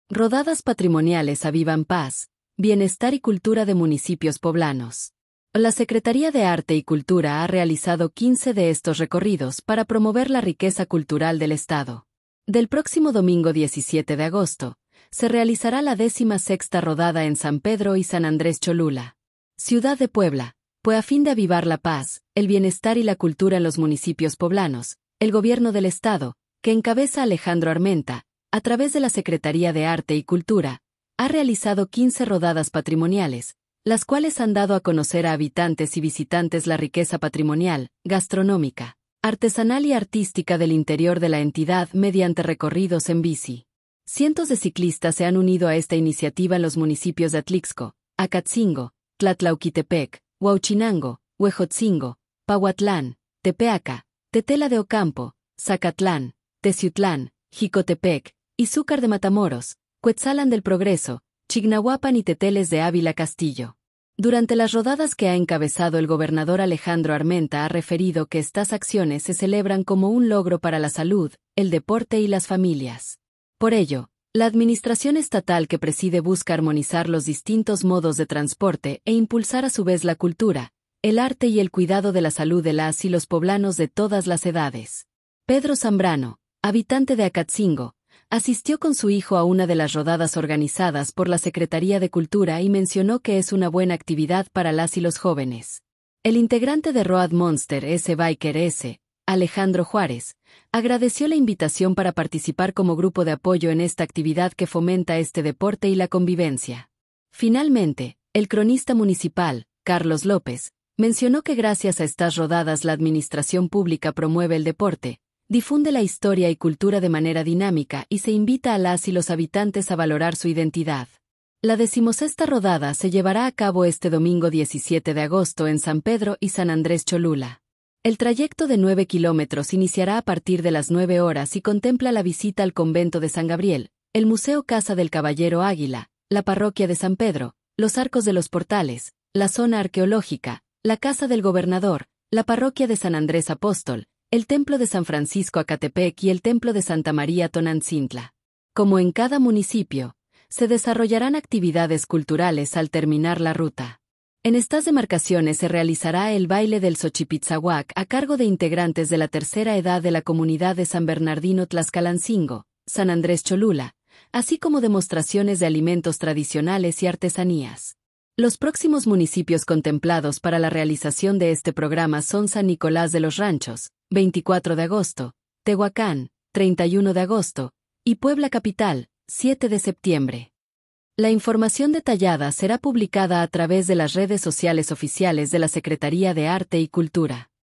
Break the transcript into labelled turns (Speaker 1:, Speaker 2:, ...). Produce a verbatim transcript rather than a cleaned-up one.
Speaker 1: Rodadas patrimoniales avivan paz, bienestar y cultura de municipios poblanos. La Secretaría de Arte y Cultura ha realizado quince de estos recorridos para promover la riqueza cultural del Estado. Del próximo domingo diecisiete de agosto, se realizará la décima sexta rodada en San Pedro y San Andrés Cholula, ciudad de Puebla, pues a fin de avivar la paz, el bienestar y la cultura en los municipios poblanos, el Gobierno del Estado, que encabeza Alejandro Armenta, a través de la Secretaría de Arte y Cultura, ha realizado quince rodadas patrimoniales, las cuales han dado a conocer a habitantes y visitantes la riqueza patrimonial, gastronómica, artesanal y artística del interior de la entidad mediante recorridos en bici. Cientos de ciclistas se han unido a esta iniciativa en los municipios de Atlixco, Acatzingo, Tlatlauquitepec, Huauchinango, Huejotzingo, Pahuatlán, Tepeaca, Tetela de Ocampo, Zacatlán, Teciutlán, Jicotepec, Izúcar de Matamoros, Cuetzalan del Progreso, Chignahuapan y Teteles de Ávila Castillo. Durante las rodadas que ha encabezado el gobernador Alejandro Armenta ha referido que estas acciones se celebran como un logro para la salud, el deporte y las familias. Por ello, la administración estatal que preside busca armonizar los distintos modos de transporte e impulsar a su vez la cultura, el arte y el cuidado de la salud de las y los poblanos de todas las edades. Pedro Zambrano, habitante de Acatzingo, asistió con su hijo a una de las rodadas organizadas por la Secretaría de Cultura y mencionó que es una buena actividad para las y los jóvenes. El integrante de Road Monster S. Biker S., Alejandro Juárez, agradeció la invitación para participar como grupo de apoyo en esta actividad que fomenta este deporte y la convivencia. Finalmente, el cronista municipal, Carlos López, mencionó que gracias a estas rodadas la administración pública promueve el deporte, difunde la historia y cultura de manera dinámica y se invita a las y los habitantes a valorar su identidad. La decimosexta rodada se llevará a cabo este domingo diecisiete de agosto en San Pedro y San Andrés Cholula. El trayecto de nueve kilómetros iniciará a partir de las nueve horas y contempla la visita al convento de San Gabriel, el Museo Casa del Caballero Águila, la parroquia de San Pedro, los arcos de los portales, la zona arqueológica, la casa del gobernador, la parroquia de San Andrés Apóstol, el Templo de San Francisco Acatepec y el Templo de Santa María Tonantzintla. Como en cada municipio, se desarrollarán actividades culturales al terminar la ruta. En estas demarcaciones se realizará el baile del Xochipitzahuac a cargo de integrantes de la tercera edad de la comunidad de San Bernardino Tlaxcalancingo, San Andrés Cholula, así como demostraciones de alimentos tradicionales y artesanías. Los próximos municipios contemplados para la realización de este programa son San Nicolás de los Ranchos, veinticuatro de agosto, Tehuacán, treinta y uno de agosto, y Puebla Capital, siete de septiembre. La información detallada será publicada a través de las redes sociales oficiales de la Secretaría de Arte y Cultura.